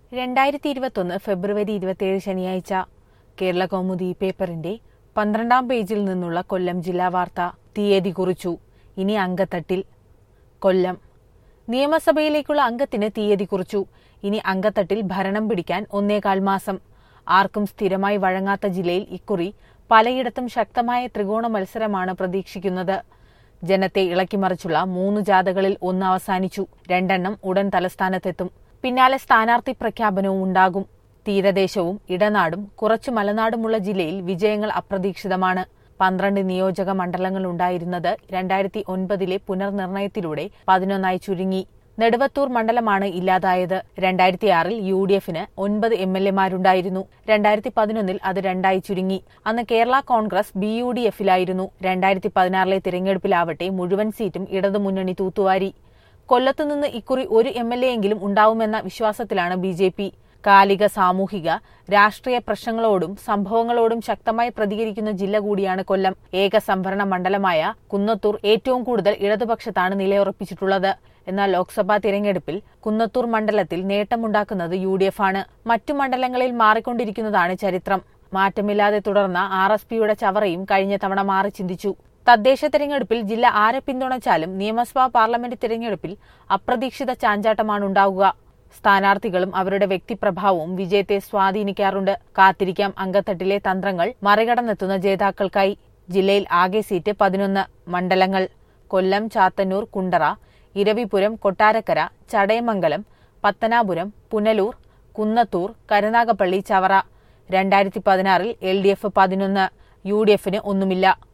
2021 ഫെബ്രുവരി 27 ശനിയാഴ്ച കേരള കൗമുദി പേപ്പറിന്റെ 12-ാം പേജിൽ നിന്നുള്ള കൊല്ലം ജില്ലാ വാർത്ത. തീയതി കുറിച്ചു. ഇനി അങ്കത്തട്ടിൽ. കൊല്ലം. നിയമസഭയിലേക്കുള്ള അംഗത്തിന് തീയതി കുറിച്ചു. ഇനി അങ്കത്തട്ടിൽ ഭരണം പിടിക്കാൻ 1.25 മാസം. ആർക്കും സ്ഥിരമായി വഴങ്ങാത്ത ജില്ലയിൽ ഇക്കുറി പലയിടത്തും ശക്തമായ ത്രികോണ മത്സരമാണ് പ്രതീക്ഷിക്കുന്നത്. ജനത്തെ ഇളക്കിമറിച്ചുള്ള 3 ജാഥകളിൽ ഒന്ന് അവസാനിച്ചു. 2 എണ്ണം ഉടൻ തലസ്ഥാനത്തെത്തും. പിന്നാലെ സ്ഥാനാർത്ഥി പ്രഖ്യാപനവും ഉണ്ടാകും. തീരദേശവും ഇടനാടും കുറച്ചു മലനാടുമുള്ള ജില്ലയിൽ വിജയങ്ങൾ അപ്രതീക്ഷിതമാണ്. 12 നിയോജക മണ്ഡലങ്ങളുണ്ടായിരുന്നത് 2009 പുനർനിർണയത്തിലൂടെ 11 ചുരുങ്ങി. നെടുവത്തൂർ മണ്ഡലമാണ് ഇല്ലാതായത്. 2006 UDF-ന് 9 MLA-മാരുണ്ടായിരുന്നു. 2011 അത് 2 ചുരുങ്ങി. അന്ന് കേരള കോൺഗ്രസ് BUDF-ലായിരുന്നു. 2016 തിരഞ്ഞെടുപ്പിലാവട്ടെ മുഴുവൻ സീറ്റും ഇടതുമുന്നണി തൂത്തുവാരി. കൊല്ലത്തുനിന്ന് ഇക്കുറി 1 MLA-എങ്കിലും ഉണ്ടാവുമെന്ന വിശ്വാസത്തിലാണ് BJP. കാലിക, സാമൂഹിക, രാഷ്ട്രീയ പ്രശ്നങ്ങളോടും സംഭവങ്ങളോടും ശക്തമായി പ്രതികരിക്കുന്ന ജില്ല കൂടിയാണ് കൊല്ലം. ഏക സംഭരണ മണ്ഡലമായ കുന്നത്തൂർ ഏറ്റവും കൂടുതൽ ഇടതുപക്ഷത്താണ് നിലയുറപ്പിച്ചിട്ടുള്ളത്. എന്നാൽ ലോക്സഭാ തിരഞ്ഞെടുപ്പിൽ കുന്നത്തൂർ മണ്ഡലത്തിൽ നേട്ടമുണ്ടാക്കുന്നത് UDF-ആണ്. മറ്റു മണ്ഡലങ്ങളിൽ മാറിക്കൊണ്ടിരിക്കുന്നതാണ് ചരിത്രം. മാറ്റമില്ലാതെ തുടർന്ന RSPയുടെ ചവറയും കഴിഞ്ഞ തവണ മാറി ചിന്തിച്ചു. തദ്ദേശ തെരഞ്ഞെടുപ്പിൽ ജില്ല ആരെ പിന്തുണച്ചാലും നിയമസഭാ പാർലമെന്റ് തിരഞ്ഞെടുപ്പിൽ അപ്രതീക്ഷിത ചാഞ്ചാട്ടമാണുണ്ടാവുക. സ്ഥാനാർത്ഥികളും അവരുടെ വ്യക്തിപ്രഭാവവും വിജയത്തെ സ്വാധീനിക്കാറുണ്ട്. കാത്തിരിക്കാം അങ്കത്തട്ടിലെ തന്ത്രങ്ങൾ മറികടന്നെത്തുന്ന ജേതാക്കൾക്കായി. ജില്ലയിൽ ആകെ സീറ്റ് 11. മണ്ഡലങ്ങൾ: കൊല്ലം, ചാത്തന്നൂർ, കുണ്ടറ, ഇരവിപുരം, കൊട്ടാരക്കര, ചടയമംഗലം, പത്തനാപുരം, പുനലൂർ, കുന്നത്തൂർ, കരുനാഗപ്പള്ളി, ചവറ. 2016 LDF 11, UDF-ന് ഒന്നുമില്ല.